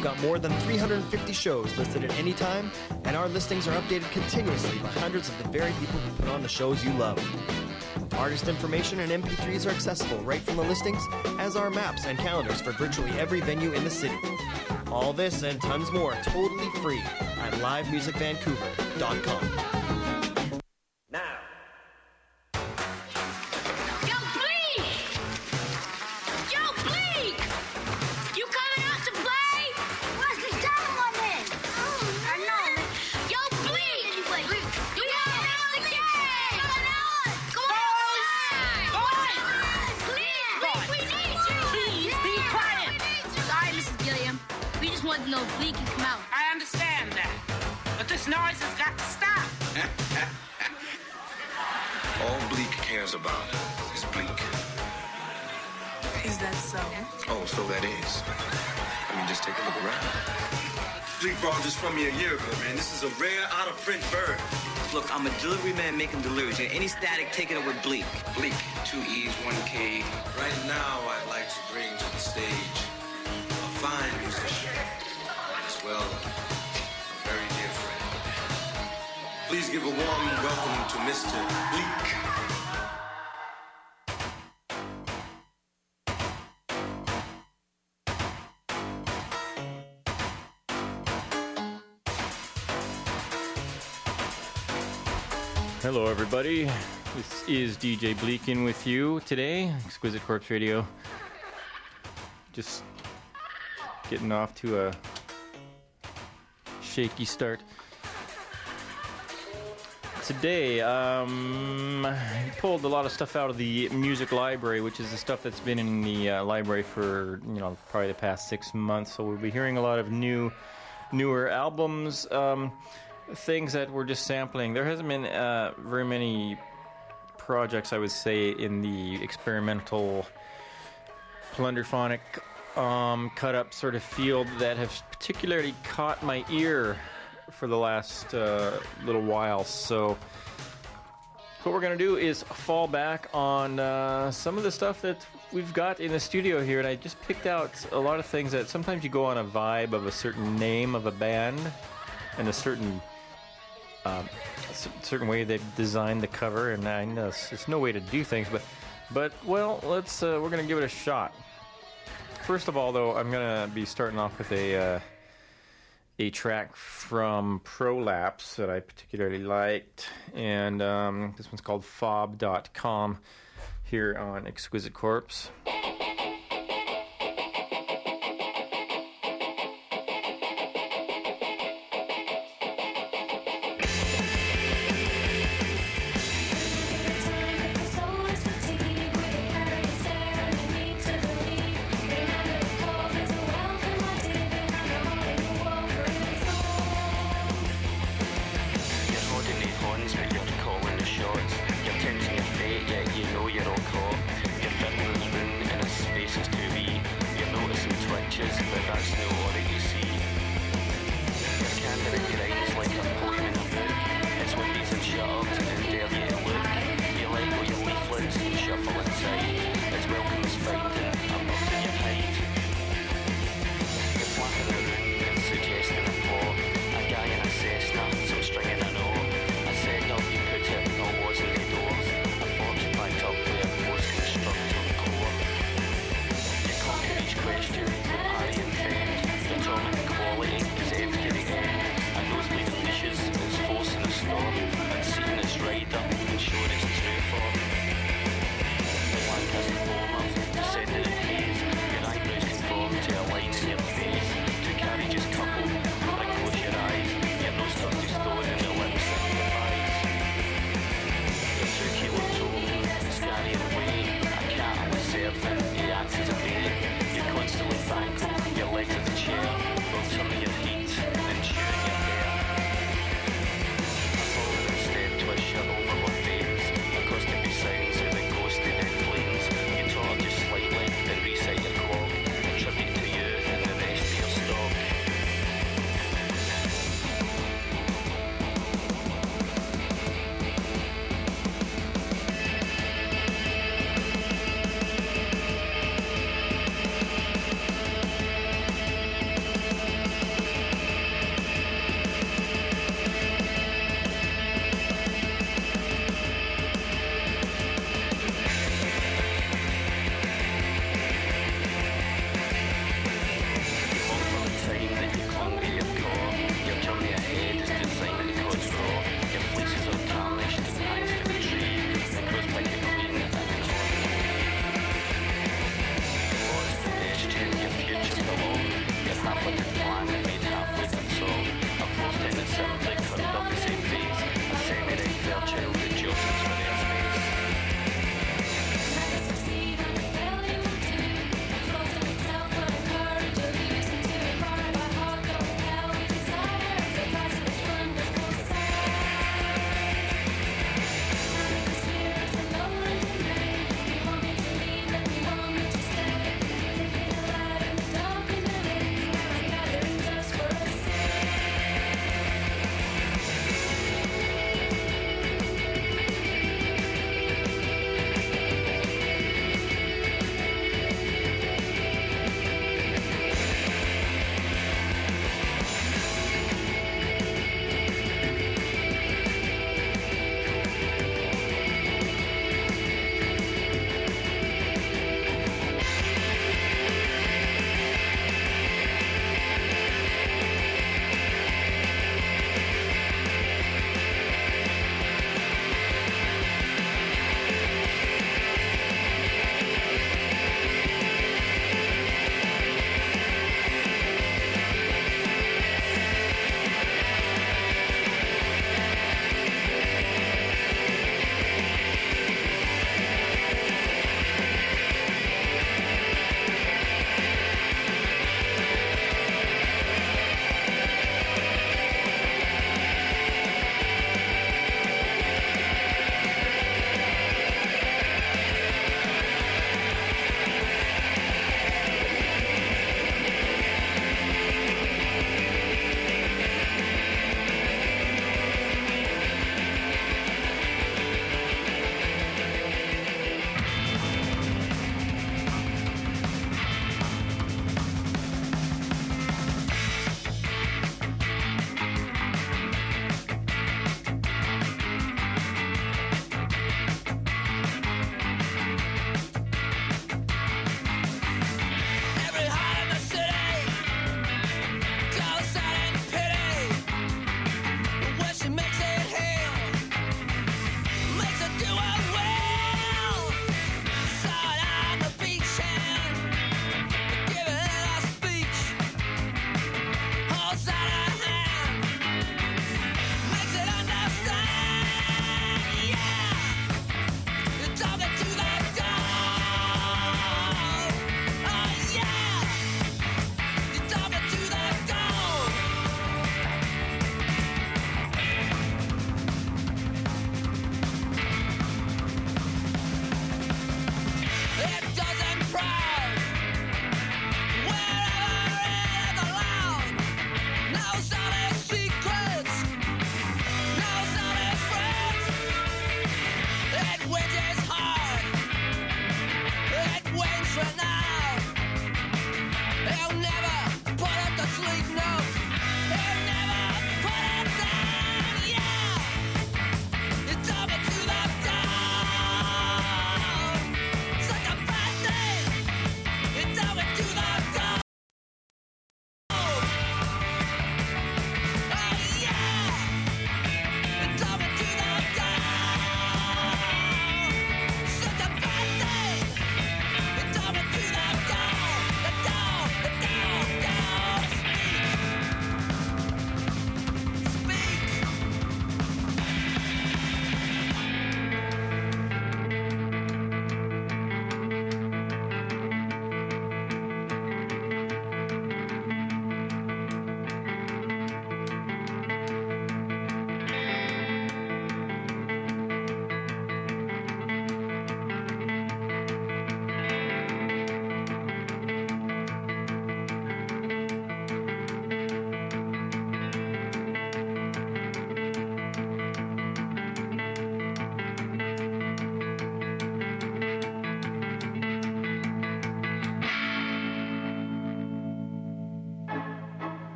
We've got more than 350 shows listed at any time, and our listings are updated continuously by hundreds of the very people who put on the shows you love. Artist information and MP3s are accessible right from the listings, as are maps and calendars for virtually every venue in the city. All this and tons more totally free at livemusicvancouver.com. Now. Yo, Bleak! Yo, Bleak! You coming out to play? What's the time on it? I know. Yo, Bleak! You coming out to the game? Come on! Bleak, we need you! Please be quiet! Sorry, Mrs. Gilliam. We just wanted to know if Bleak can come out. I understand that. But this noise has got to stop. All Bleak cares about is Bleak. Is that so? Oh, so that is. I mean, just take a look around. Bleak brought this from me a year ago, man. This is a rare, out-of-print bird. Look, I'm a delivery man making deliveries. Any static, take it up with Bleak. Bleak, 2 E's, 1 K. Right now, I'd like to bring to the stage a fine musician, as well a very dear friend. Please give a warm welcome to Mr. Bleak. Hello, everybody. This is DJ Bleakin with you today. Exquisite Corpse Radio. Just getting off to a shaky start. Today, I pulled a lot of stuff out of the music library, which is the stuff that's been in the library for, probably the past 6 months. So we'll be hearing a lot of newer albums, things that we're just sampling. There hasn't been very many projects, I would say, in the experimental plunderphonic cut-up sort of field that have particularly caught my ear for the last little while. So what we're going to do is fall back on some of the stuff that we've got in the studio here, and I just picked out a lot of things that sometimes you go on a vibe of a certain name of a band and a certain way they've designed the cover, and I know it's no way to do things, but well, let's we're going to give it a shot. First of all, though, I'm going to be starting off with a track from Prolapse that I particularly liked, and this one's called Fob.com here on Exquisite Corpse. Question, I invent time and meet halfway console. A post in the cell, they curled up the same face. A semi-day fair child, the Joseph for their space.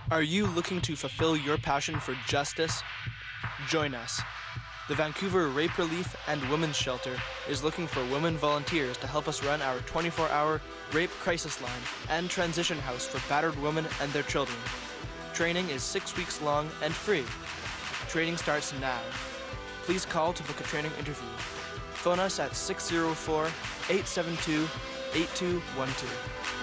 Are you looking to fulfill your passion for justice? Join us. The Vancouver Rape Relief and Women's Shelter is looking for women volunteers to help us run our 24-hour rape crisis line and transition house for battered women and their children. Training is 6 weeks long and free. Training starts now. Please call to book a training interview. Phone us at 604-872-8212.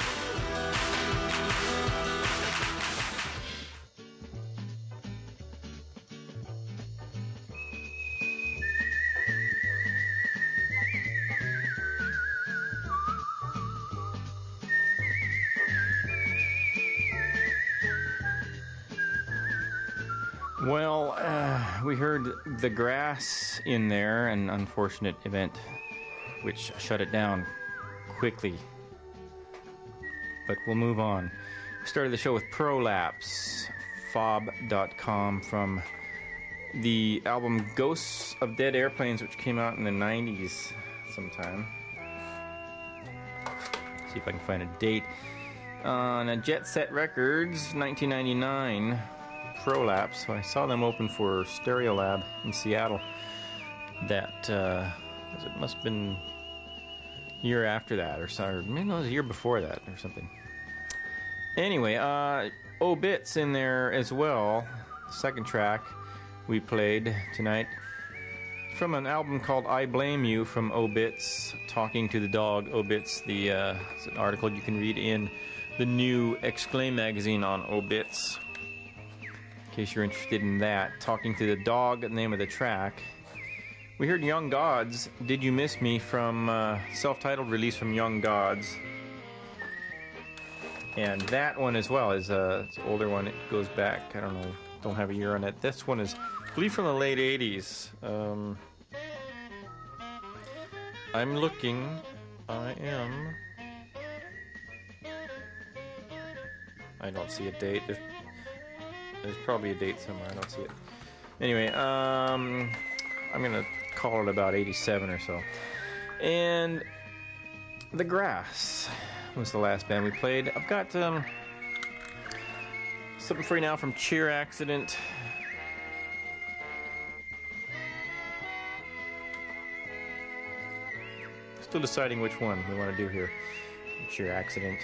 Well, we heard The Grass in there, an unfortunate event which shut it down quickly. But we'll move on. We started the show with Prolapse, fob.com, from the album Ghosts of Dead Airplanes, which came out in the 90s sometime. See if I can find a date. On Jet Set Records, 1999. Prolapse. So I saw them open for Stereolab in Seattle. That it must have been a year after that, or maybe it was a year before that, or something. Anyway, Obits in there as well. Second track we played tonight from an album called I Blame You from Obits, Talking to the Dog. Obits, it's an article you can read in the new Exclaim magazine on Obits. In case you're interested in that. Talking to the Dog, the name of the track. We heard Young Gods, Did You Miss Me, from self-titled release from Young Gods. And that one as well is it's an older one. It goes back, I don't know, don't have a year on it. This one is, I believe, from the late 80s. I'm looking. I don't see a date. There's probably a date somewhere. I don't see it. Anyway, I'm going to call it about 87 or so. And The Grass was the last band we played. I've got something for you now from Cheer Accident. Still deciding which one we want to do here. Cheer Accident.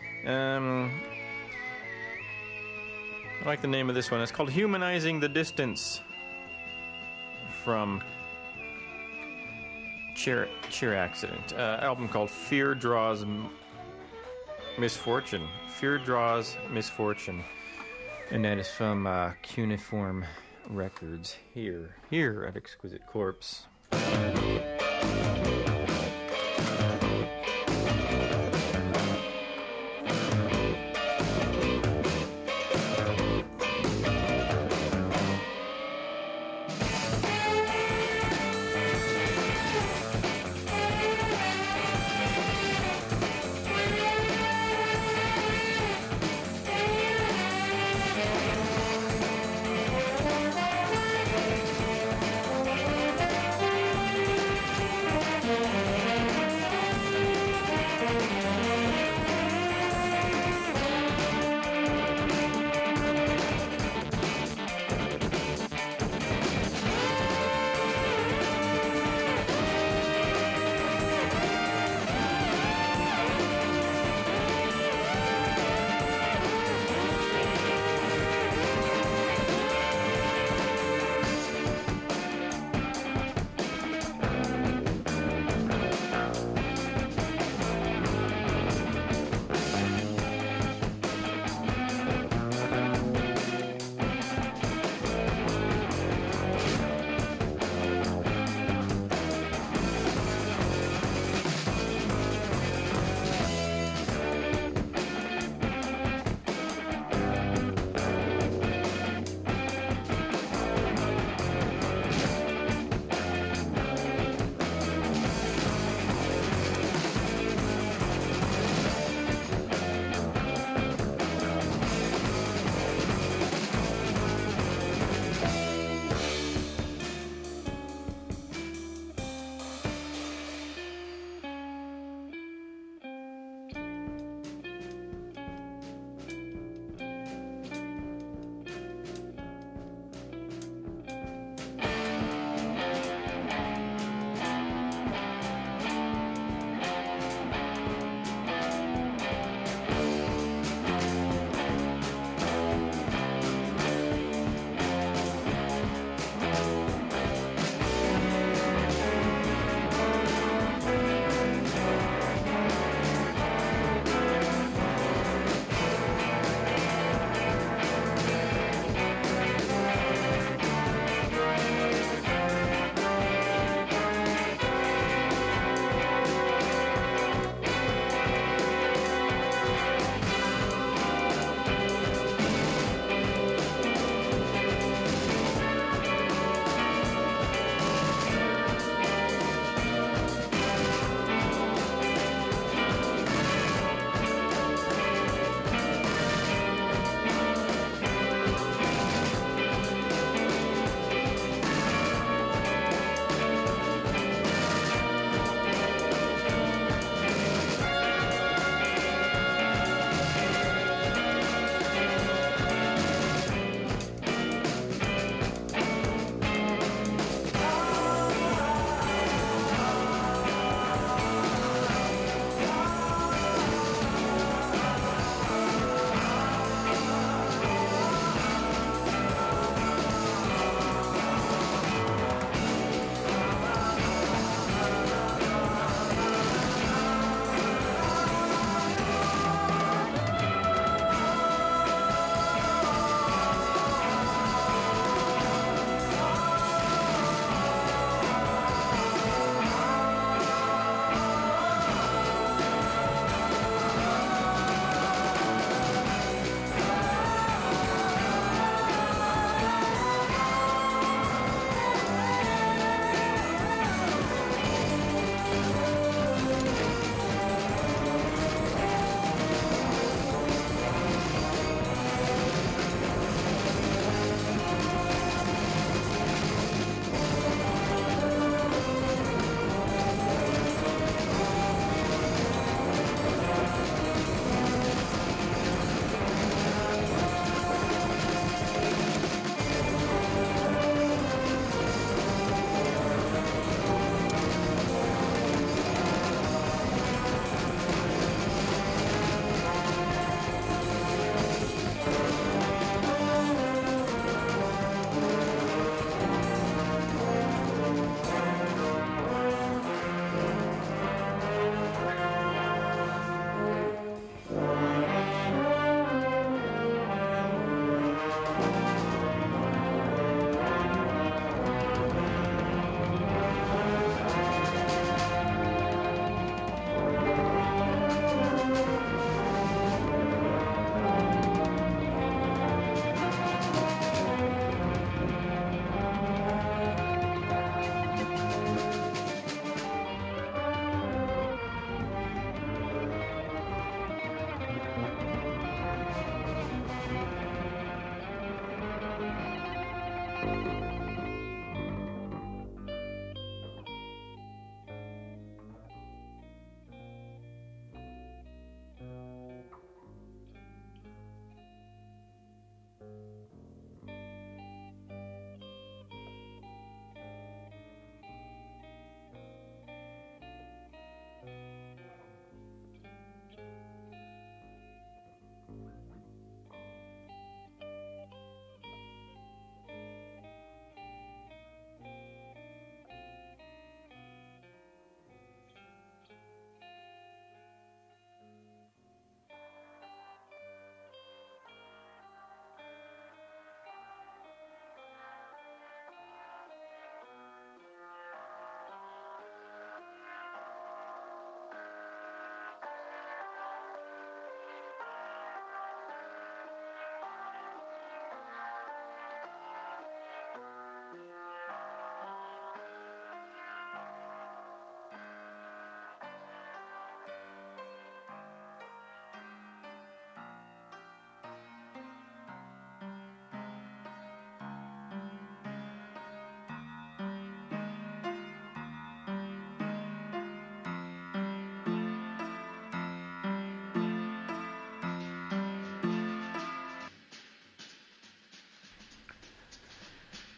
I like the name of this one. It's called Humanizing the Distance from Cheer Accident. Album called Fear Draws Misfortune. Fear Draws Misfortune. And that is from Cuneiform Records here at Exquisite Corpse.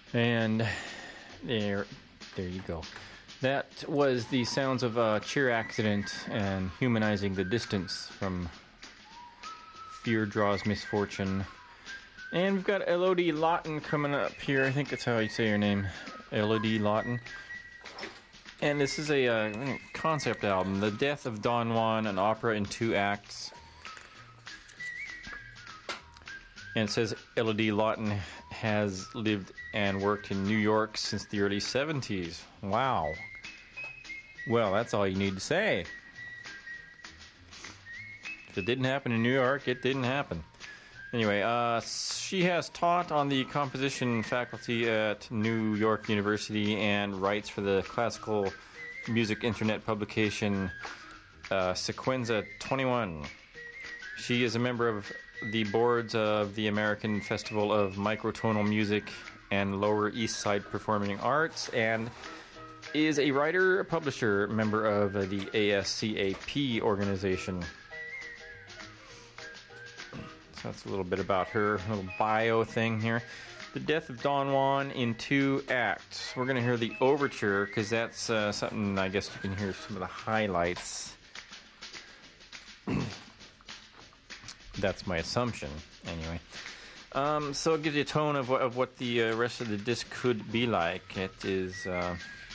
And there you go. That was the sounds of Cheer Accident and Humanizing the Distance from Fear Draws Misfortune. And we've got Elodie Lawton coming up here. I think that's how you say her name. Elodie Lawton. And this is a concept album, The Death of Don Juan, an opera in 2 acts. And it says Elodie Lawton has lived and worked in New York since the early 70s. Wow. Well, that's all you need to say. If it didn't happen in New York, it didn't happen. Anyway, she has taught on the composition faculty at New York University and writes for the classical music internet publication Sequenza 21. She is a member of the boards of the American Festival of Microtonal Music and Lower East Side Performing Arts, and is a writer, publisher, member of the ASCAP organization. So that's a little bit about her little bio thing here. The Death of Don Juan in 2 acts. We're going to hear the overture, because that's something I guess you can hear some of the highlights. That's my assumption, anyway. So it gives you a tone of what the rest of the disc could be like. It is... it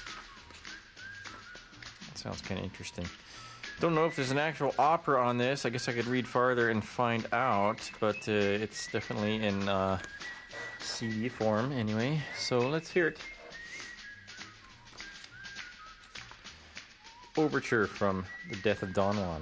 sounds kind of interesting. Don't know if there's an actual opera on this. I guess I could read farther and find out, but it's definitely in CD form anyway. So let's hear it. Overture from The Death of Don Juan.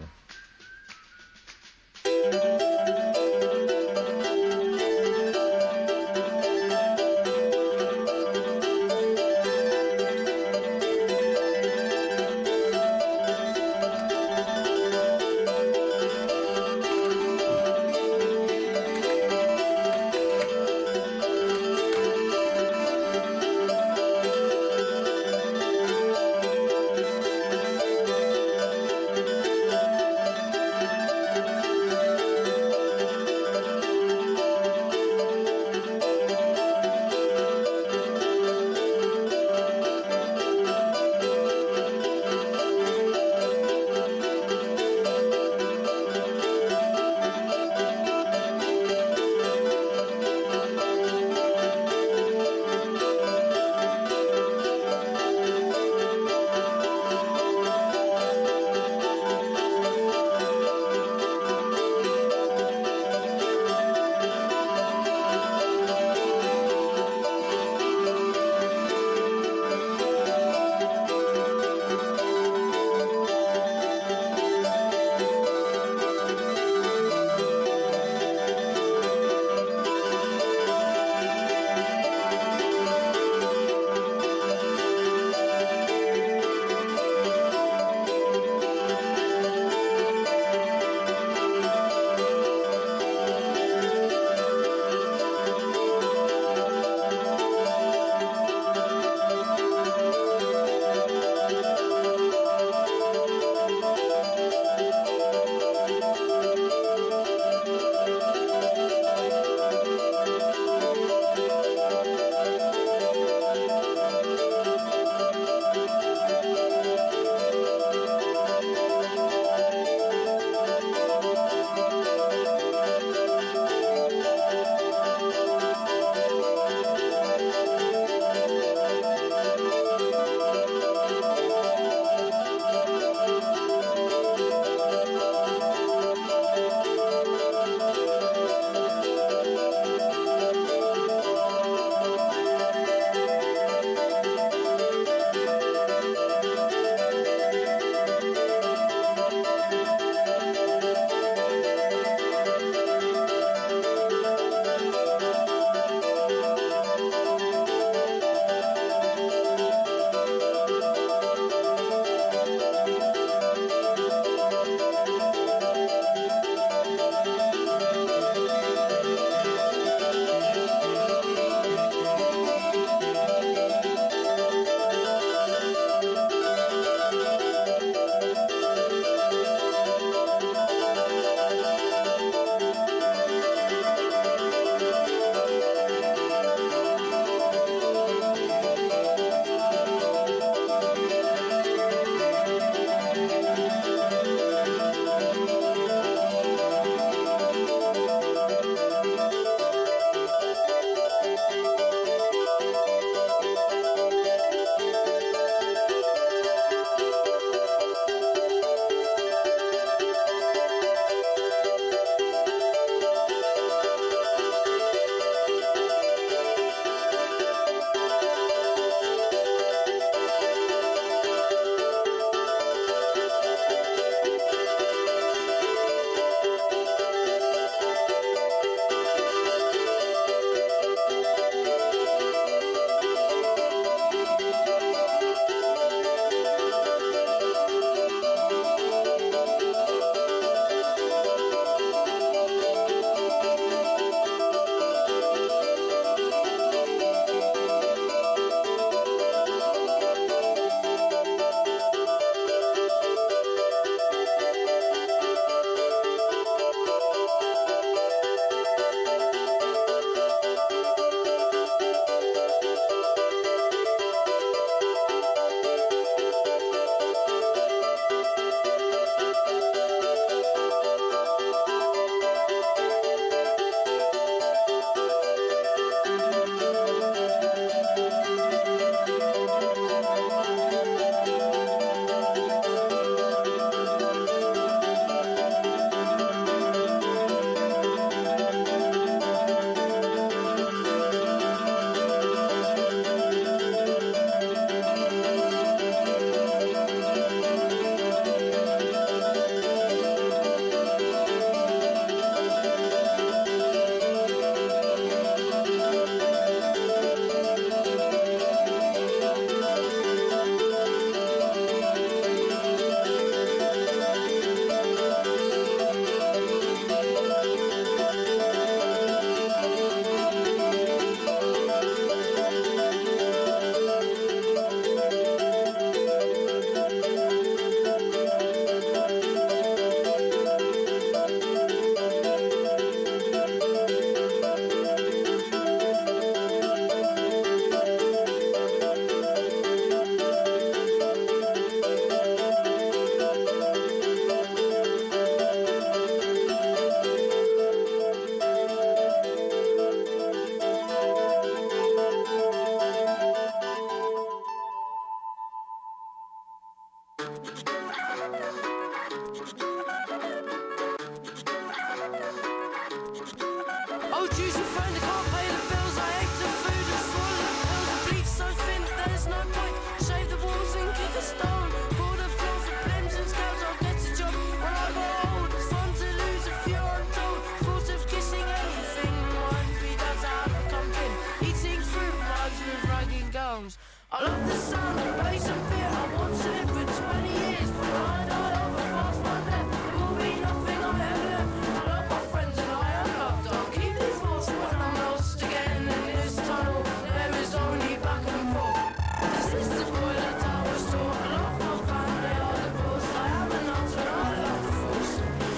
could use your friend, I can't pay the bills. I ate the food and swallowed the pills. The bleach so thin that there's no point. Shave the walls and kick a stone. Pull the floor for blims and scouts. I'll get a job when I go old. It's fun to lose if you're untold. Thought of kissing anything reminds me that's how I've come in. Eating fruit mugs with ragging gums. I love the sound of bass and fear. I want to live for 20 years. When I die off a fast my death, there will be nothing I ever left. I love my friends and I am loved. I'll keep this force when I'm lost again in this tunnel. There is only back and forth. This is the toilet tower store. I love my family, are divorced. I am an answer, I love the force.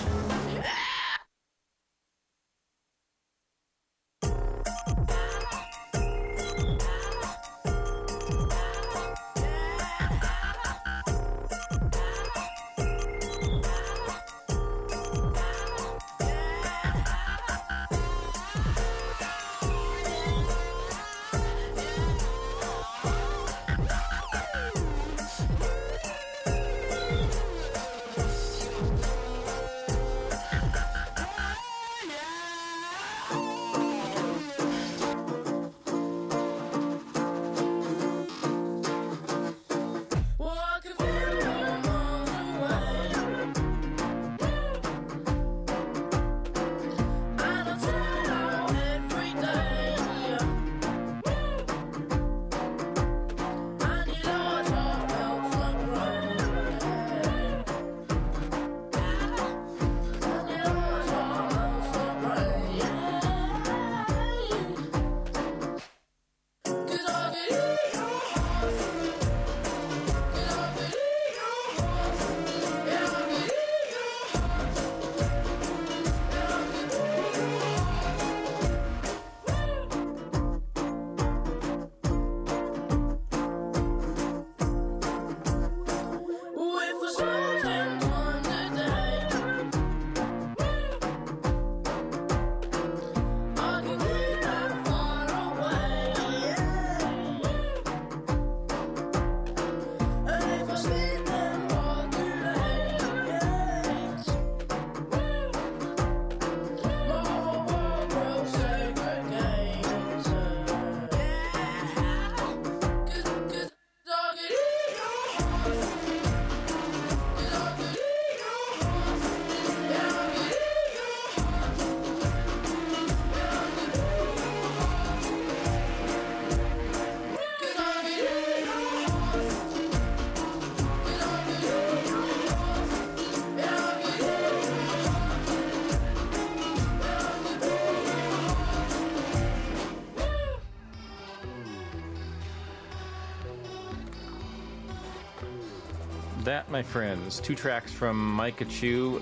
That, my friends, 2 tracks from Micah Chu.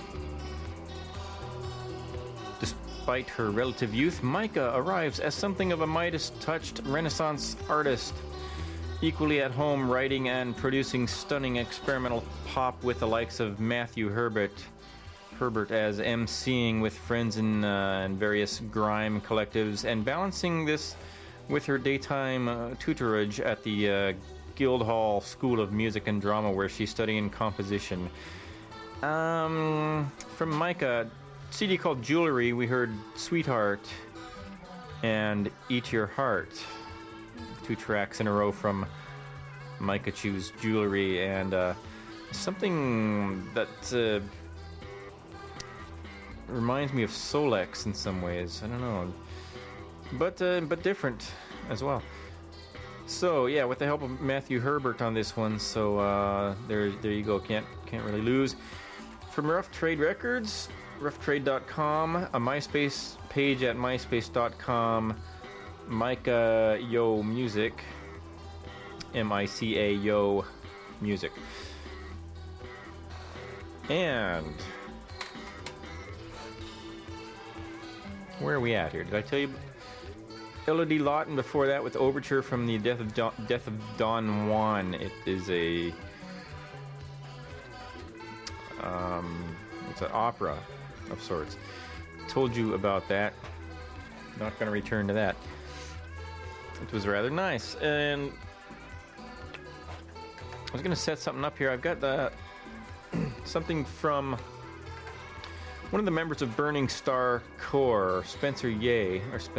Despite her relative youth, Micah arrives as something of a Midas-touched Renaissance artist, equally at home writing and producing stunning experimental pop with the likes of Matthew Herbert as emceeing with friends in various grime collectives, and balancing this with her daytime tutorage at the Guildhall School of Music and Drama, where she's studying composition. From Micah, CD called Jewelry, we heard Sweetheart and Eat Your Heart. 2 tracks in a row from Micah Chu's Jewelry, and something that reminds me of Solex in some ways. I don't know, but different as well. So yeah, with the help of Matthew Herbert on this one, so there you go. Can't really lose. From Rough Trade Records, roughtrade.com, a MySpace page at myspace.com, Micah Yo Music, M-I-C-A Yo Music. And where are we at here? Did I tell you? Elodie Lawton before that with Overture from the Death of Don Juan. It is it's an opera of sorts. Told you about that. Not going to return to that. It was rather nice. And I was going to set something up here. I've got something from One of the members of Burning Star Corps, Spencer Ye,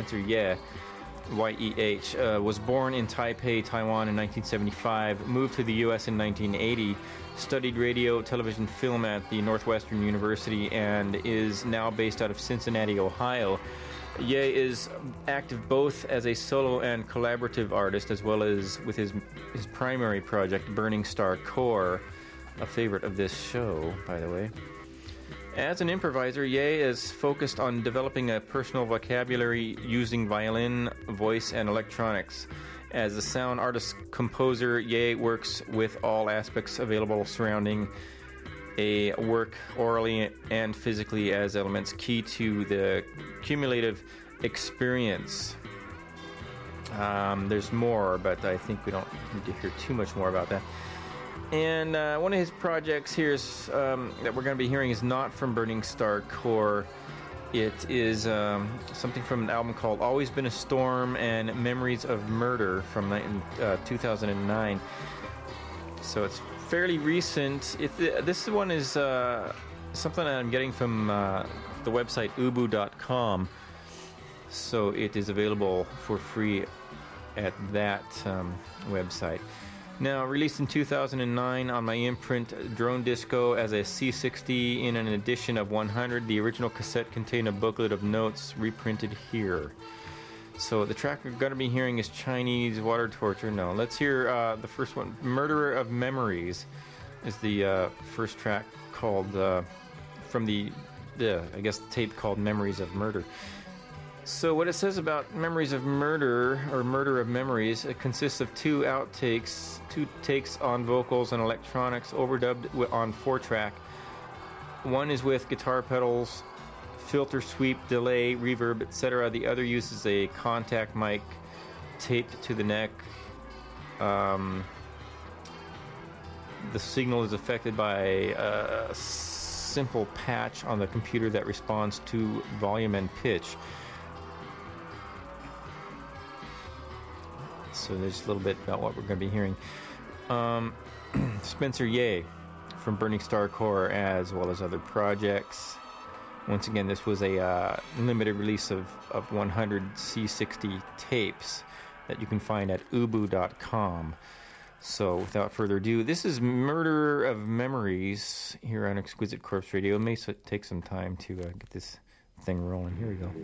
Y-E-H, was born in Taipei, Taiwan in 1975, moved to the U.S. in 1980, studied radio, television, film at the Northwestern University, and is now based out of Cincinnati, Ohio. Ye is active both as a solo and collaborative artist, as well as with his primary project, Burning Star Corps, a favorite of this show, by the way. As an improviser, Ye is focused on developing a personal vocabulary using violin, voice, and electronics. As a sound artist-composer, Ye works with all aspects available surrounding a work orally and physically as elements key to the cumulative experience. There's more, but I think we don't need to hear too much more about that. And one of his projects here is, that we're going to be hearing is not from Burning Star Corps. It is something from an album called Always Been a Storm and Memories of Murder from 2009. So it's fairly recent. This one is something I'm getting from the website ubu.com. So it is available for free at that website. Now, released in 2009 on my imprint Drone Disco as a C60 in an edition of 100. The original cassette contained a booklet of notes reprinted here. So the track we're going to be hearing is Chinese Water Torture. No, let's hear the first one. Murderer of Memories is the first track called, from the tape called Memories of Murder. So what it says about Memories of Murder, or Murder of Memories, it consists of two takes on vocals and electronics overdubbed on 4-track. One is with guitar pedals, filter, sweep, delay, reverb, etc. The other uses a contact mic taped to the neck. The signal is affected by a simple patch on the computer that responds to volume and pitch. So there's a little bit about what we're going to be hearing. Spencer Ye from Burning Star Corps, as well as other projects. Once again, this was a limited release of 100 C60 tapes that you can find at ubu.com. So without further ado, this is Murder of Memories here on Exquisite Corpse Radio. It may take some time to get this thing rolling. Here we go.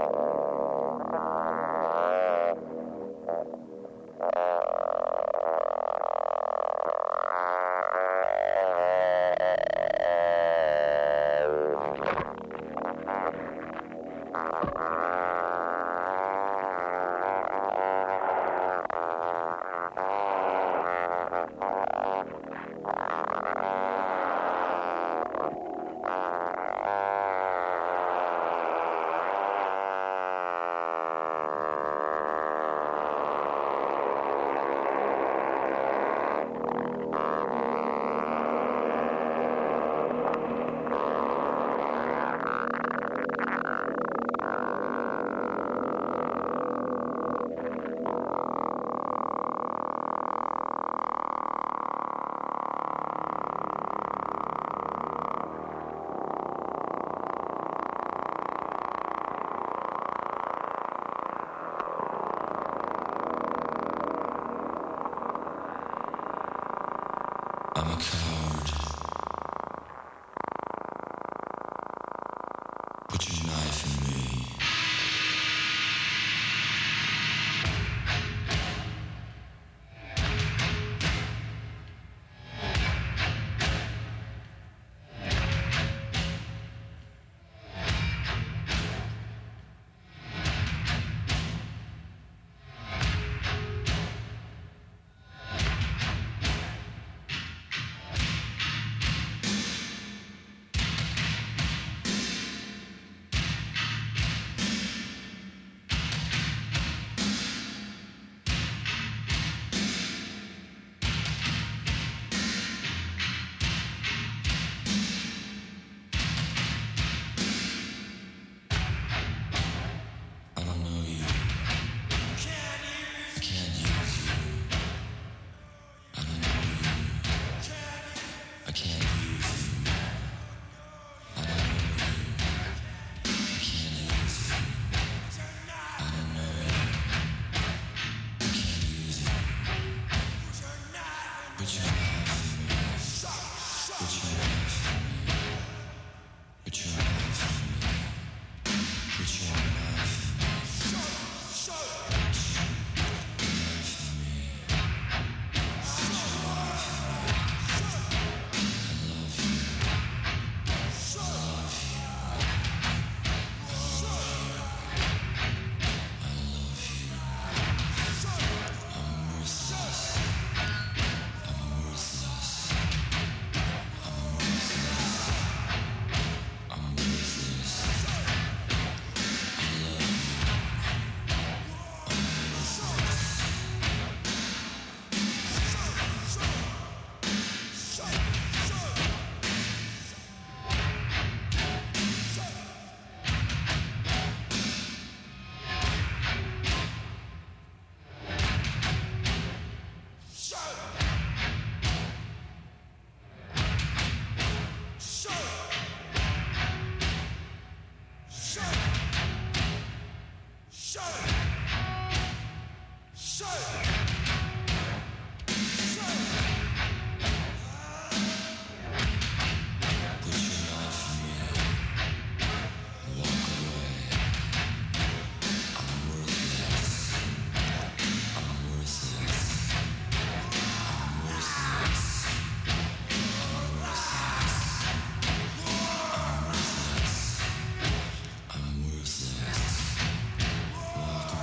Walk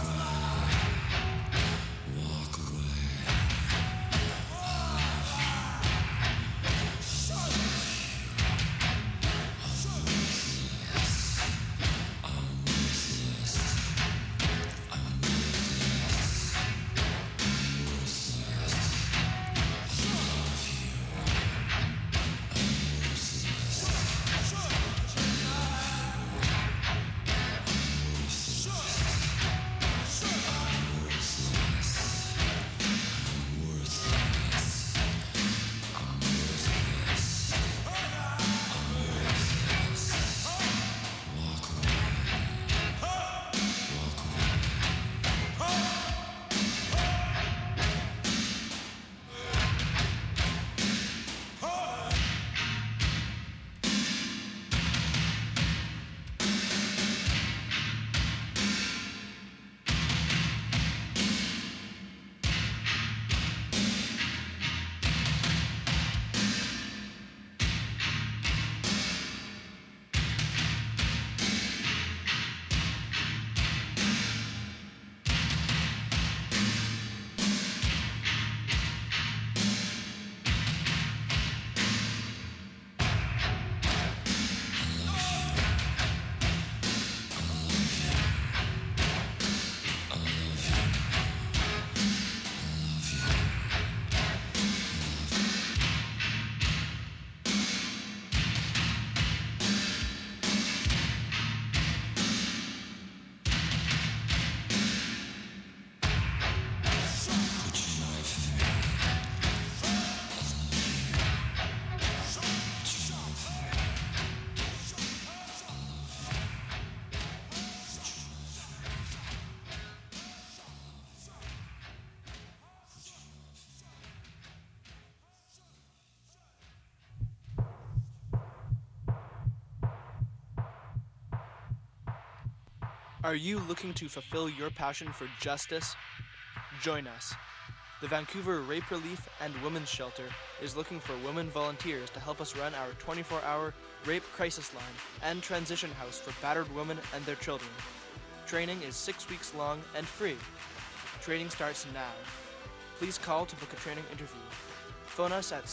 Are you looking to fulfill your passion for justice? Join us. The Vancouver Rape Relief and Women's Shelter is looking for women volunteers to help us run our 24-hour rape crisis line and transition house for battered women and their children. Training is 6 weeks long and free. Training starts now. Please call to book a training interview. Phone us at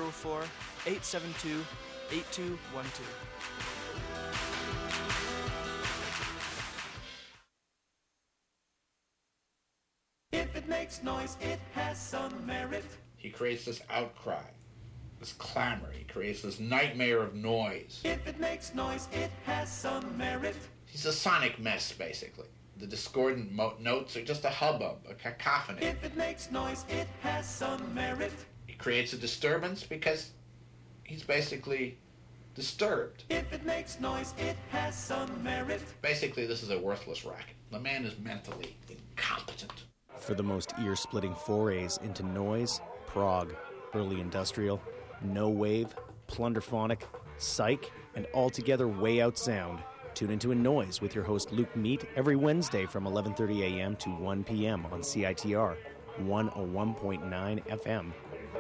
604-872-8212. If it makes noise, it has some merit. He creates this outcry, this clamor. He creates this nightmare of noise. If it makes noise, it has some merit. He's a sonic mess, basically. The discordant notes are just a hubbub, a cacophony. If it makes noise, it has some merit. He creates a disturbance because he's basically disturbed. If it makes noise, it has some merit. Basically, this is a worthless racket. The man is mentally incompetent. For the most ear-splitting forays into noise, prog, early industrial, no wave, plunderphonic, psych, and altogether way out sound, tune into A Noise with your host Luke Meat every Wednesday from 11:30 a.m. to 1 p.m. on CITR 101.9 FM.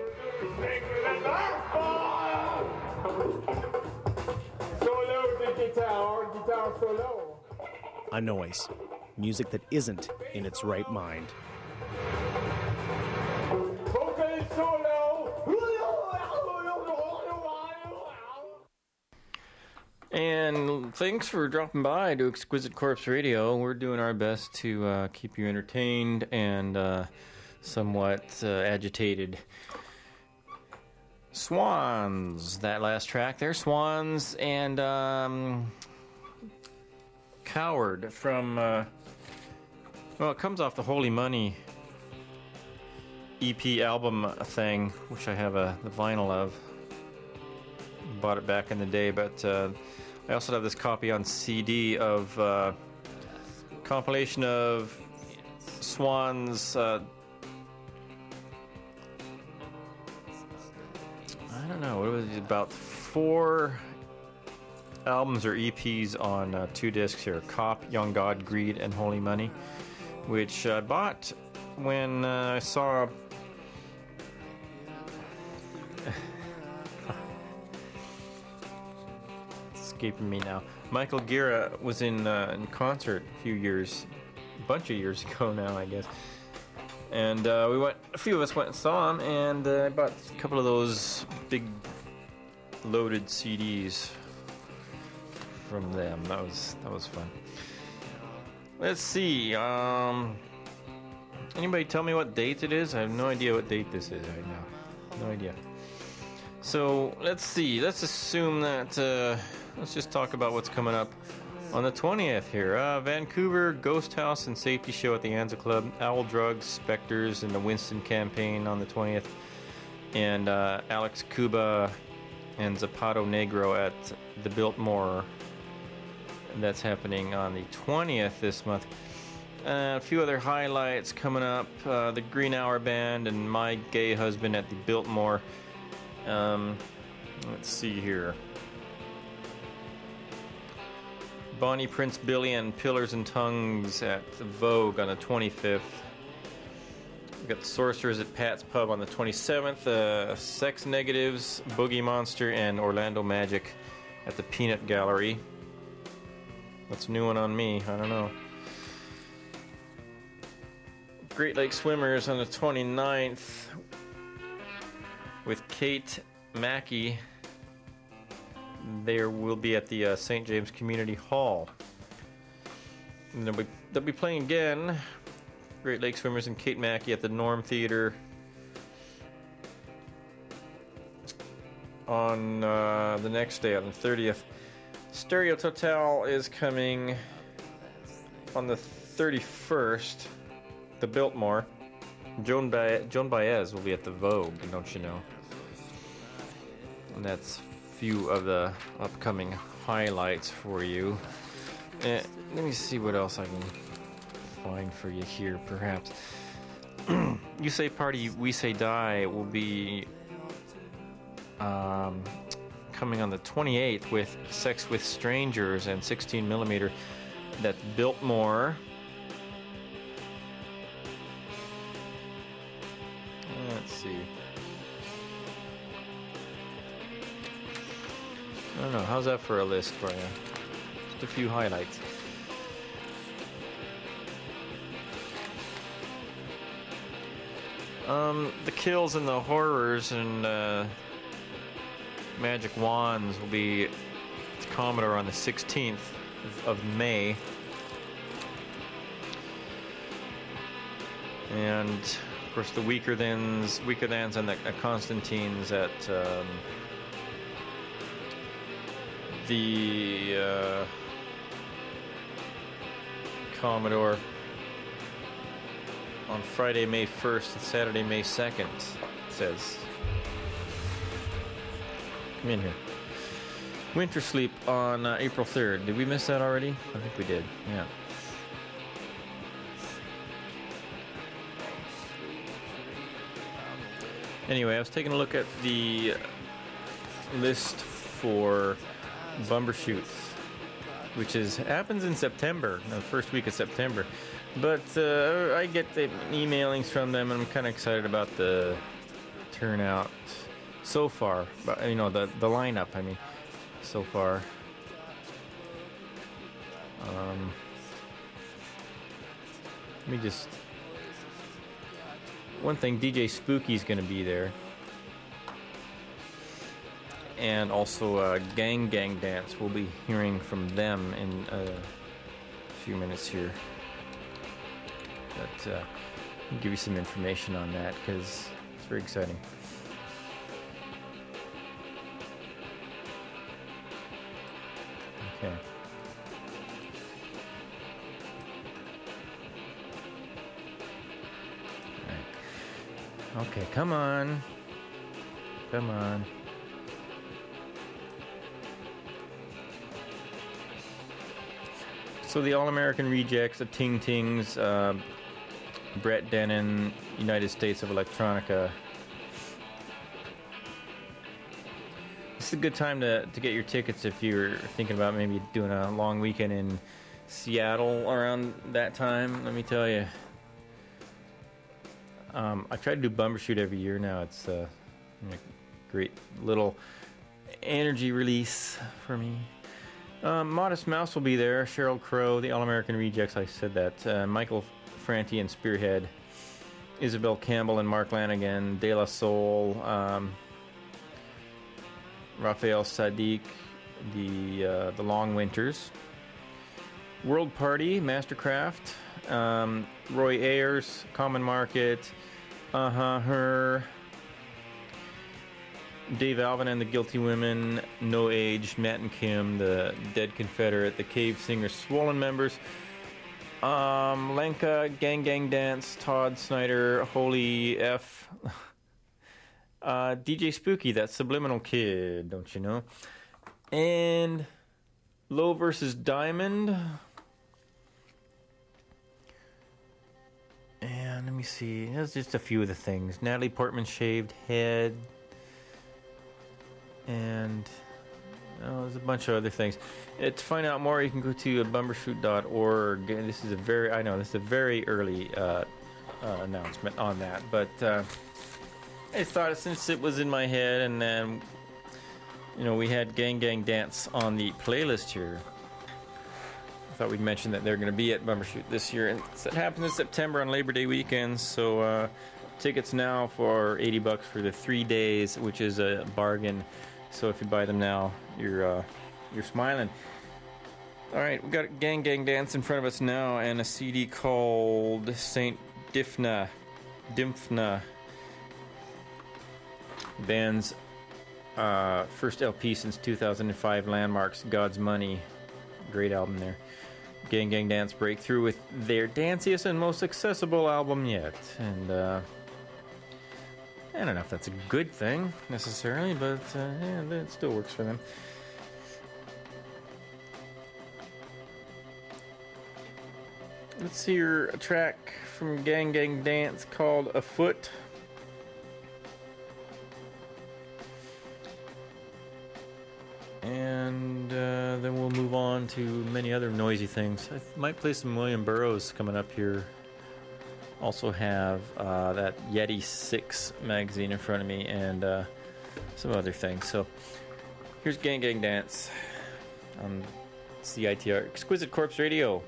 Solo the guitar solo. A Noise, music that isn't in its right mind. Vocal solo. And thanks for dropping by to Exquisite Corpse Radio. We're doing our best to keep you entertained and somewhat agitated. Swans, that last track there. Swans and Coward from, well, it comes off the Holy Money EP album thing, which I have the vinyl of. Bought it back in the day, but I also have this copy on CD of compilation of Swans. I don't know, what was it, about 4 albums or EPs on 2 discs here: Cop, Young God, Greed, and Holy Money, which I bought when I saw escaping me now. Michael Gira was in concert a bunch of years ago now, I guess. And a few of us went and saw him, and I bought a couple of those big loaded CDs from them. That was fun. Let's see. Anybody tell me what date it is? I have no idea what date this is right now. No idea. So let's see. Let's assume that. Let's just talk about what's coming up on the 20th here. Vancouver Ghost House and Safety Show at the Anza Club. Owl Drugs, Spectres, and the Winston Campaign on the 20th. And Alex Cuba and Zapato Negro at the Biltmore. And that's happening on the 20th this month. A few other highlights coming up. The Green Hour Band and My Gay Husband at the Biltmore. Let's see here. Bonnie Prince Billy and Pillars and Tongues at the Vogue on the 25th. We've got the Sorcerers at Pat's Pub on the 27th. Sex Negatives, Boogie Monster, and Orlando Magic at the Peanut Gallery. That's a new one on me. I don't know. Great Lake Swimmers on the 29th with Kate Mackey. There will be at the St. James Community Hall. And they'll be playing again. Great Lake Swimmers and Kate Mackey at the Norm Theater on the next day, on the 30th. Stereo Total is coming on the 31st. The Biltmore. Joan Baez will be at the Vogue, don't you know? And that's few of the upcoming highlights for you. Let me see what else I can find for you here, perhaps. You Say Party, We Say Die will be coming on the 28th with Sex with Strangers and 16mm. That's Biltmore. Let's see. I don't know. How's that for a list for you? Just a few highlights. The kills and the horrors and magic wands will be at Commodore on the 16th of May. And of course the Weaker Thans and the Constantines at the Commodore on Friday, May 1st and Saturday, May 2nd, it says. Come in here. Winter Sleep on April 3rd. Did we miss that already? I think we did, yeah. Anyway, I was taking a look at the list for Bumbershoots, which happens in September, the first week of September. But I get the emailings from them, and I'm kind of excited about the turnout so far. But, you know, the lineup, I mean, so far. Let me just... One thing, DJ Spooky's going to be there. And also Gang Dance. We'll be hearing from them in a few minutes here. But I'll give you some information on that because it's very exciting. Okay. All right. Okay, come on. Come on. So the All-American Rejects, the Ting Tings, Brett Dennen, United States of Electronica. It's a good time to get your tickets if you're thinking about maybe doing a long weekend in Seattle around that time. Let me tell you. I try to do Bumbershoot every year now. It's a great little energy release for me. Modest Mouse will be there. Sheryl Crow, the All-American Rejects, I said that. Michael Franti and Spearhead. Isabel Campbell and Mark Lanigan. De La Soul. Raphael Sadiq. The Long Winters. World Party, Mastercraft. Roy Ayers, Common Market. Her. Dave Alvin and the Guilty Women, No Age, Matt and Kim, the Dead Confederate, the Cave Singers, Swollen Members, Lenka, Gang Dance, Todd Snyder, Holy F, DJ Spooky, that Subliminal Kid, don't you know? And Low versus Diamond. And let me see, there's just a few of the things. Natalie Portman, Shaved Head. And there's a bunch of other things. To find out more, you can go to bumbershoot.org. This is a very early announcement on that. But I thought since it was in my head, and then we had Gang Dance on the playlist here. I thought we'd mention that they're going to be at Bumbershoot this year, and it happens in September on Labor Day weekend. So tickets now for $80 for the 3 days, which is a bargain. So if you buy them now, you're smiling. All right, we got Gang Dance in front of us now, and a CD called Saint Dymphna. Band's first LP since 2005, Landmarks, God's Money. Great album there. Gang Dance break through with their danciest and most accessible album yet, and I don't know if that's a good thing, necessarily, but it still works for them. Let's hear a track from Gang Dance called Afoot. And then we'll move on to many other noisy things. I might play some William Burroughs coming up here. Also have that Yeti 6 magazine in front of me and some other things. So here's Gang Gang Dance on CITR Exquisite Corpse Radio.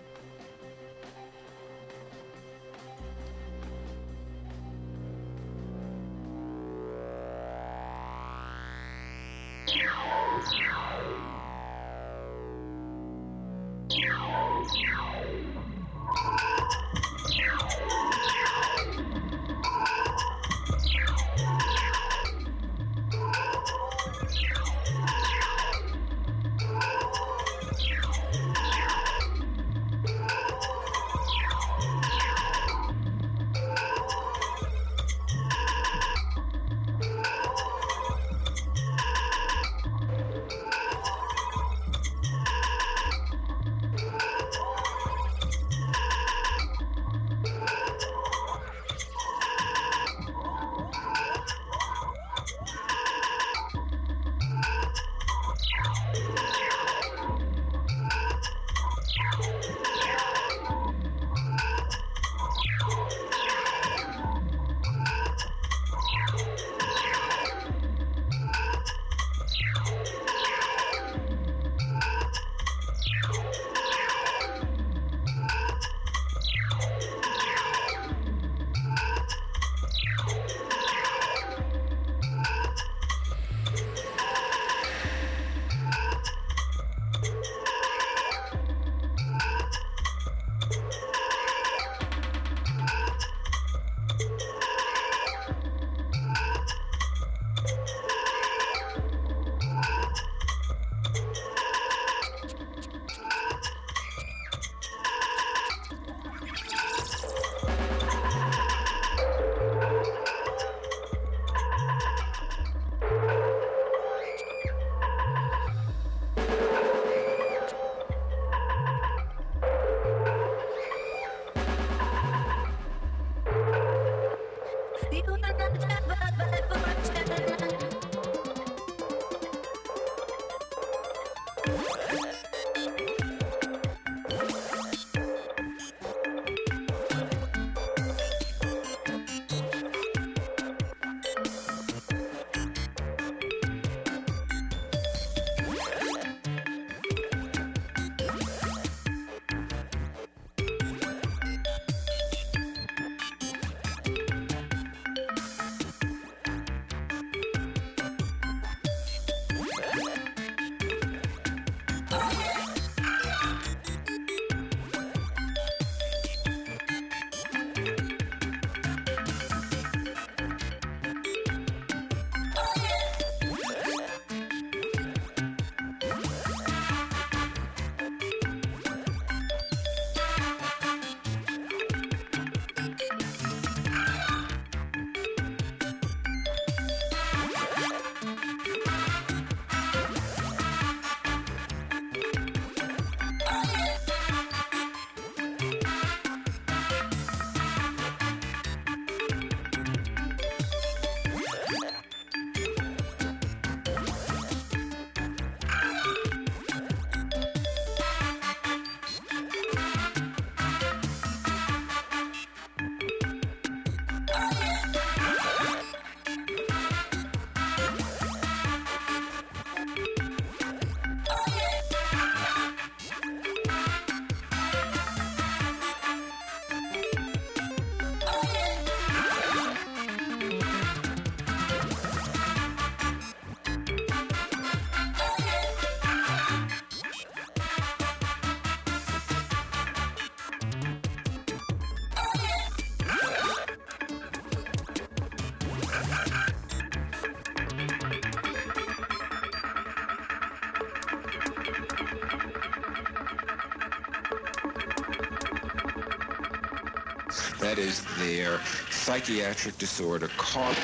That is their psychiatric disorder called...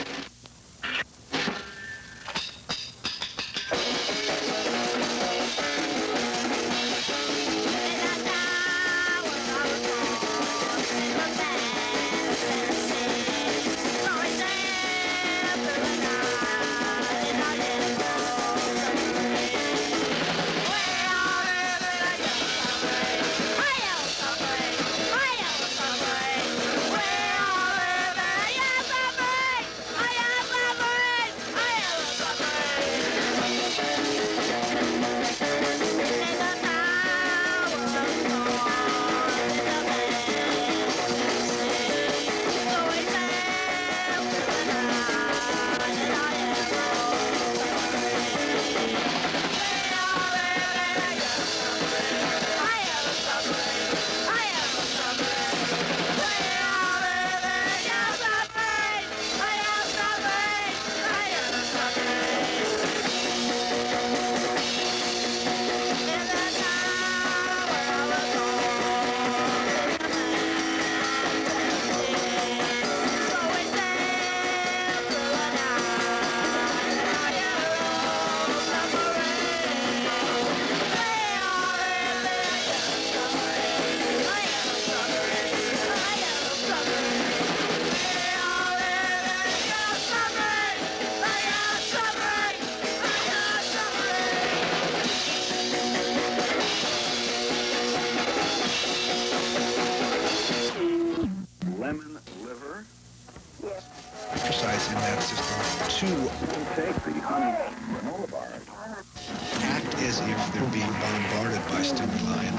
Well, guys in that system to act as if they're being bombarded by stimuli.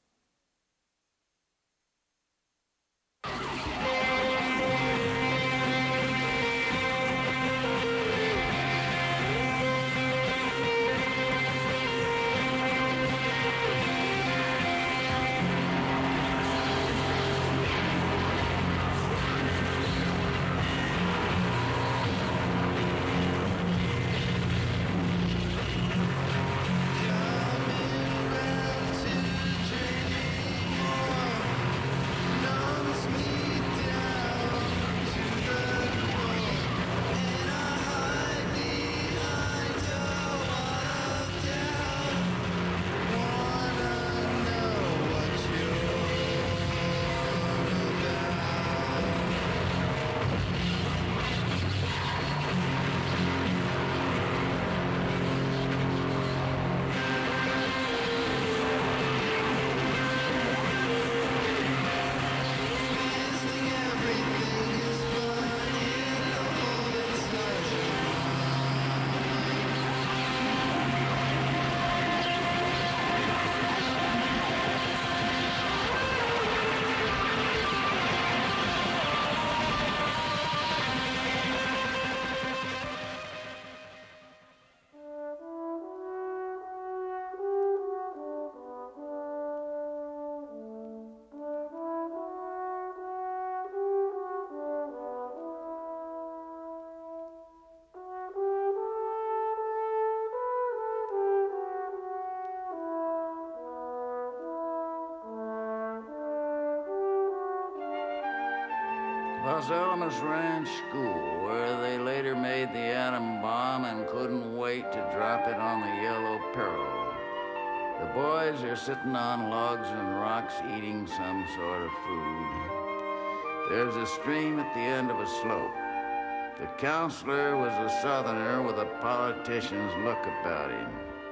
Los Alamos Ranch School, where they later made the atom bomb and couldn't wait to drop it on the Yellow Peril. The boys are sitting on logs and rocks eating some sort of food. There's a stream at the end of a slope. The counselor was a Southerner with a politician's look about him.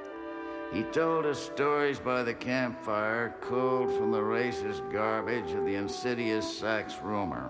He told us stories by the campfire, culled from the racist garbage of the insidious Sax rumor.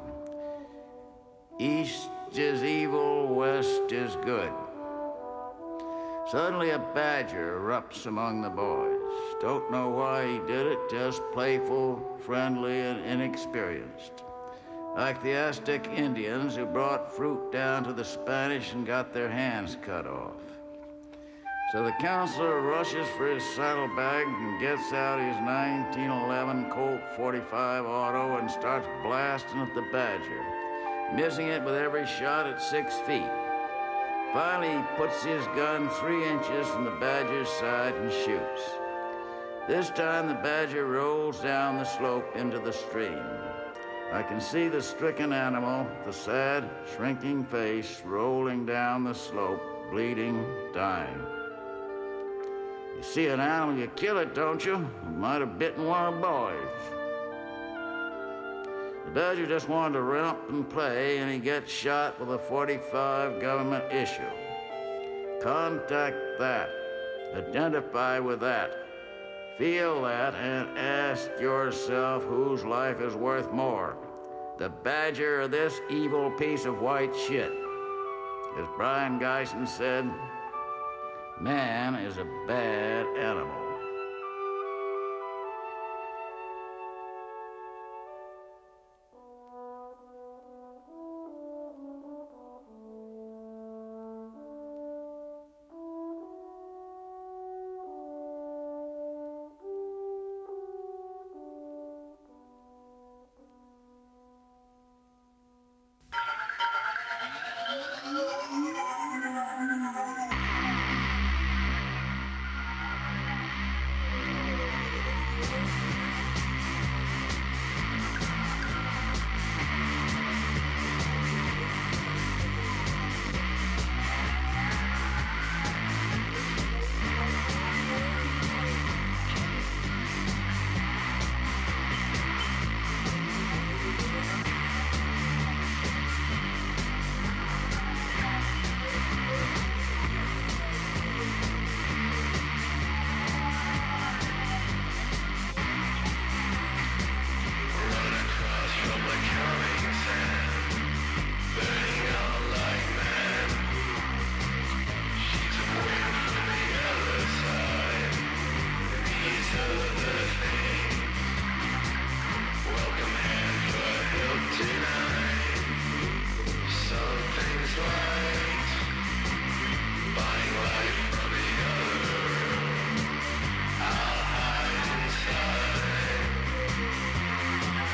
East is evil, west is good. Suddenly a badger erupts among the boys. Don't know why he did it, just playful, friendly, and inexperienced. Like the Aztec Indians who brought fruit down to the Spanish and got their hands cut off. So the counselor rushes for his saddlebag and gets out his 1911 Colt 45 auto and starts blasting at the badger, missing it with every shot at 6 feet. Finally, he puts his gun 3 inches from the badger's side and shoots. This time, the badger rolls down the slope into the stream. I can see the stricken animal, the sad, shrinking face, rolling down the slope, bleeding, dying. You see an animal, you kill it, don't you? It might have bitten one of the boys. The badger just wanted to romp and play, and he gets shot with a .45 government issue. Contact that. Identify with that. Feel that, and ask yourself whose life is worth more, the badger or this evil piece of white shit. As Brian Geisen said, man is a bad animal.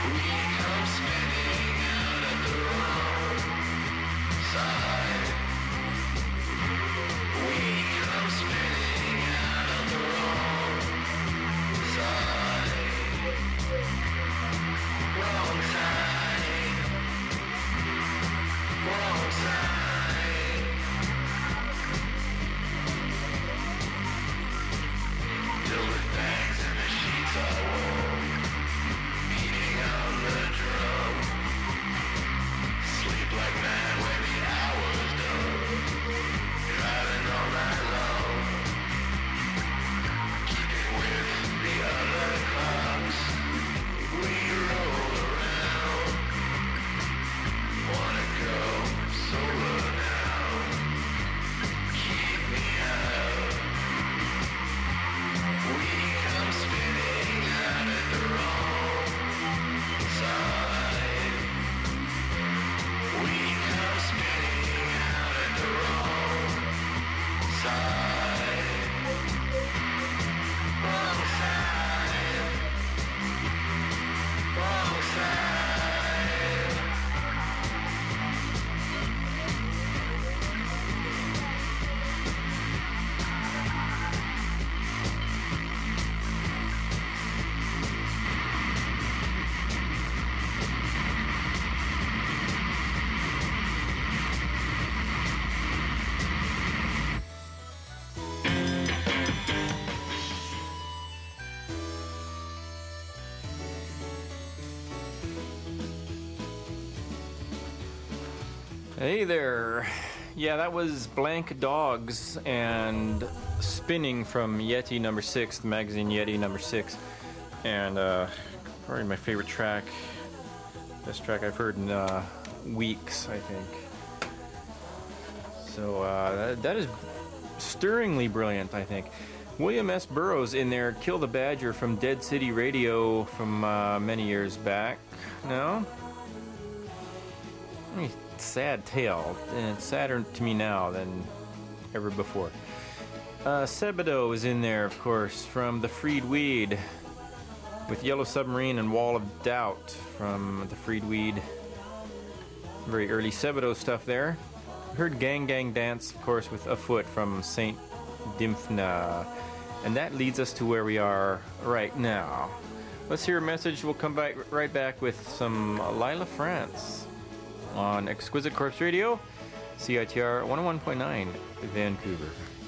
Hey there. Yeah, that was Blank Dogs and Spinning from Yeti number 6, the magazine Yeti number 6. And probably my favorite track, best track I've heard in weeks, I think. So that is stirringly brilliant, I think. William S. Burroughs in there, Kill the Badger from Dead City Radio from many years back. No? Sad tale, and it's sadder to me now than ever before. Sebadoh is in there, of course, from The Freed Weed, with Yellow Submarine and Wall of Doubt from The Freed Weed. Very early Sebadoh stuff there. Heard Gang Gang Dance, of course, with Afoot from Saint Dymphna. And that leads us to where we are right now. Let's hear a message. We'll come back right back with some Lila France on Exquisite Corpse Radio, CITR 101.9, Vancouver.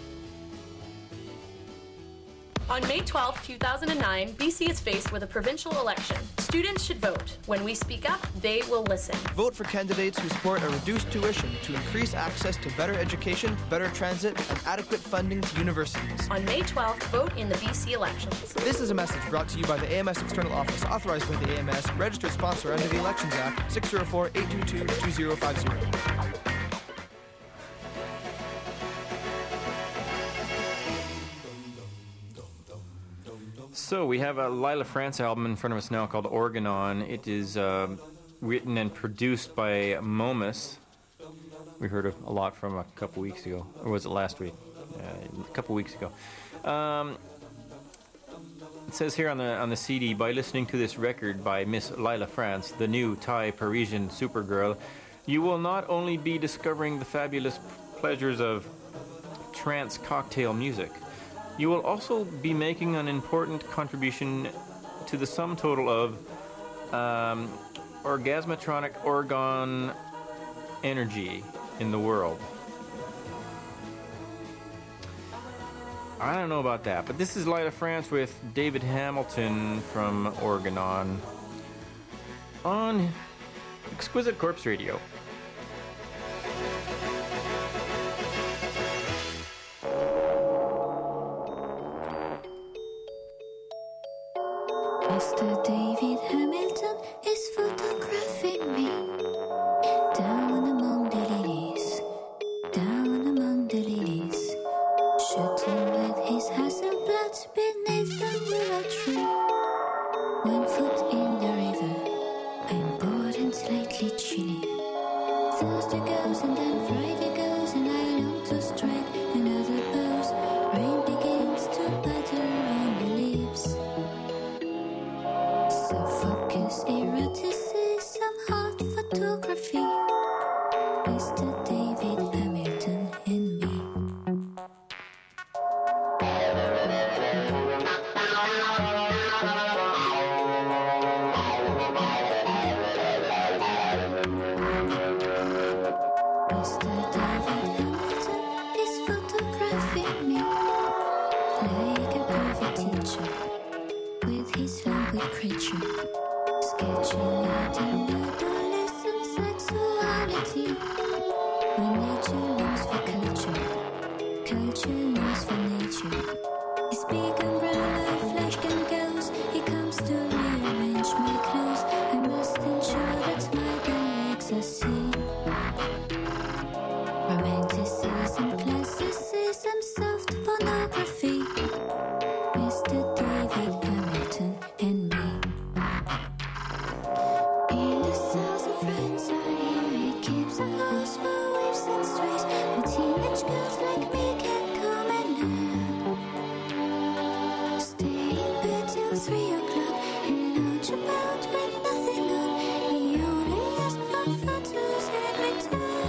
On May 12, 2009, BC is faced with a provincial election. Students should vote. When we speak up, they will listen. Vote for candidates who support a reduced tuition to increase access to better education, better transit, and adequate funding to universities. On May 12th, vote in the BC elections. This is a message brought to you by the AMS External Office, authorized by the AMS, registered sponsor under the Elections Act, 604-822-2050. So we have a Lila France album in front of us now called Organon. It is written and produced by Momus. We heard a lot from a couple weeks ago. Or was it last week? A couple weeks ago. It says here on the CD, by listening to this record by Miss Lila France, the new Thai Parisian supergirl, you will not only be discovering the fabulous pleasures of trance cocktail music, you will also be making an important contribution to the sum total of orgasmatronic organ energy in the world. I don't know about that, but this is Lila France with David Hamilton from Organon on Exquisite Corpse Radio. Mr. David Hamilton is photographing me down among the lilies, shooting with his Hasselblad beneath the willow tree. 1 foot in the river, I'm bored and slightly chilly. Mr. David Hamilton and me. Mr. David Hamilton is photographing me like a perfect teacher with his languid creature, sketching out an adolescent sexuality. When nature longs for culture, culture longs for nature. His big umbrella flashed and goes. He comes to rearrange my clothes. I must ensure that my bare legs are seen. Romanticism, classicism, soft pornography. Mr. David Hamilton and me. In the south of France, I hear he keeps a house for waifs and strays. For teenage girls like me can come and learn. Stay in bed till 3 o'clock and lounge about with nothing on. He only asks for photos in return.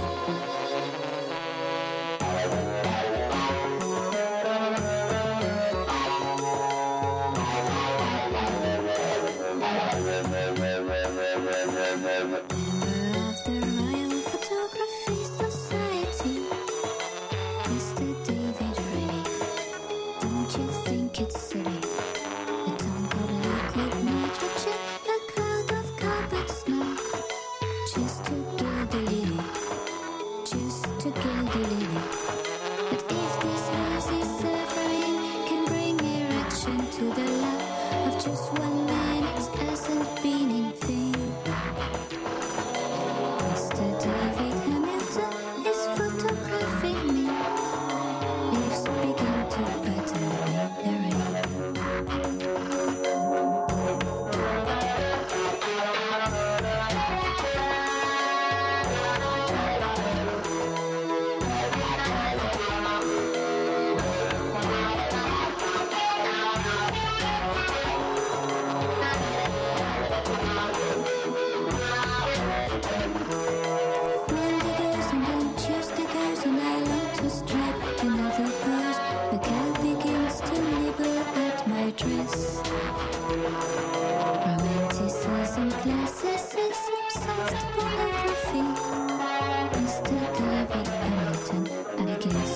Member of the Royal Photography Society, Mr. David Rennie. Don't you think it's silly? A ton of liquid nitrogen, a cloud of carpet smoke, just to kill the lily, just to kill the lily. But if this lazy suffering can bring erection to the love of just one man, it hasn't been in vain. Mr. David Hamilton is photographing me. Leaves begin to pattern in the rain. Monday goes and then Tuesday goes and I long to strike another pose. The cat begins to nibble at my dress. Romanticism, classicism, soft pornography. Mr. David Hamilton, I guess.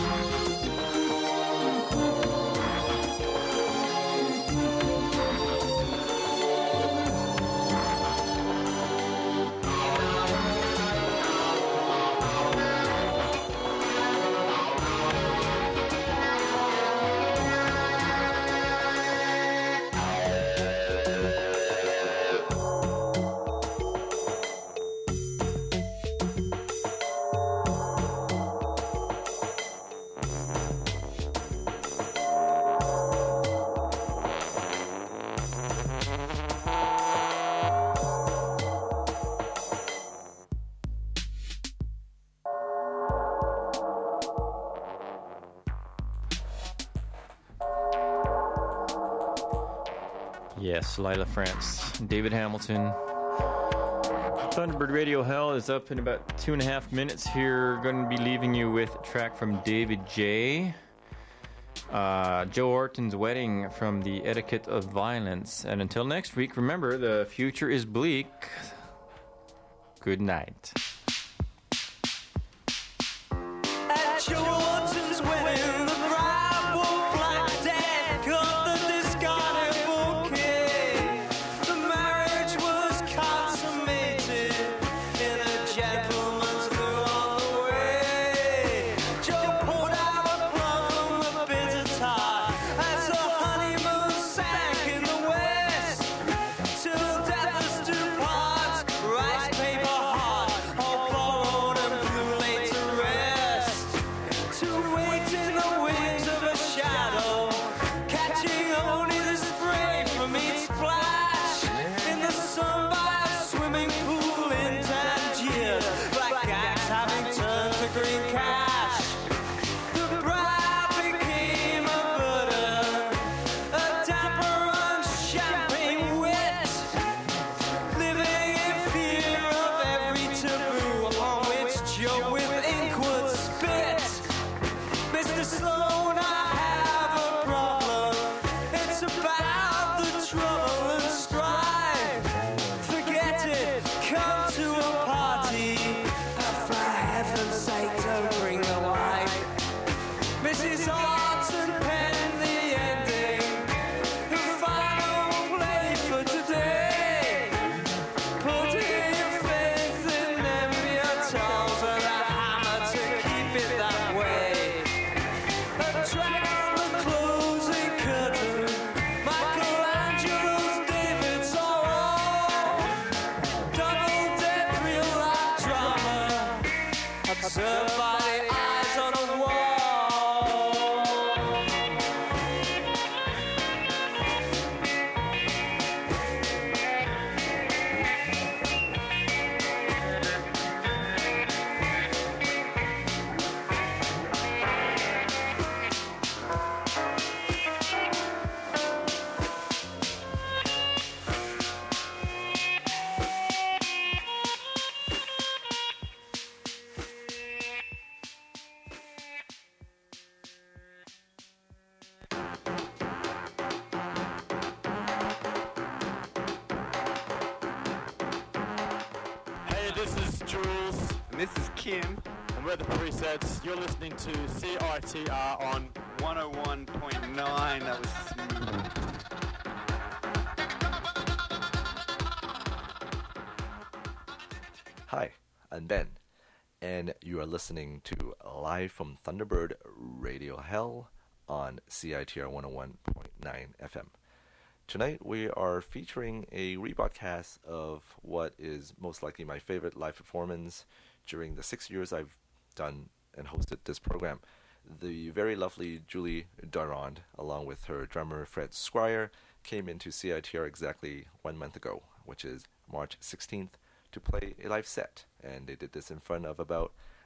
Yes, Lila France, David Hamilton. Thunderbird Radio Hell is up in about 2.5 minutes here. Going to be leaving you with a track from David J. Joe Orton's Wedding from the Etiquette of Violence. And until next week, remember, the future is bleak. Good night. At Joe Orton's wedding, the bride wore black death, cut the discarded bouquet. The marriage was consummated in a gentleman's blue on the way. Joe poured out a plum from the bitter tart as the honeymoon sank in the west. Till death us two parts, rice paper heart, all borrowed and blue laid to rest. To Hey, this is Jules. And this is Kim. And we're the Presets. You're listening to CITR on 101.9. That was smooth. Hi, I'm Ben, and you are listening to Live from Thunderbird Radio Hell on CITR 101.9 FM. Tonight we are featuring a rebroadcast of what is most likely my favorite live performance during the 6 years I've done and hosted this program. The very lovely Julie Durand, along with her drummer Fred Squire, came into CITR exactly 1 month ago, which is March 16th, to play a live set, and they did this in front of about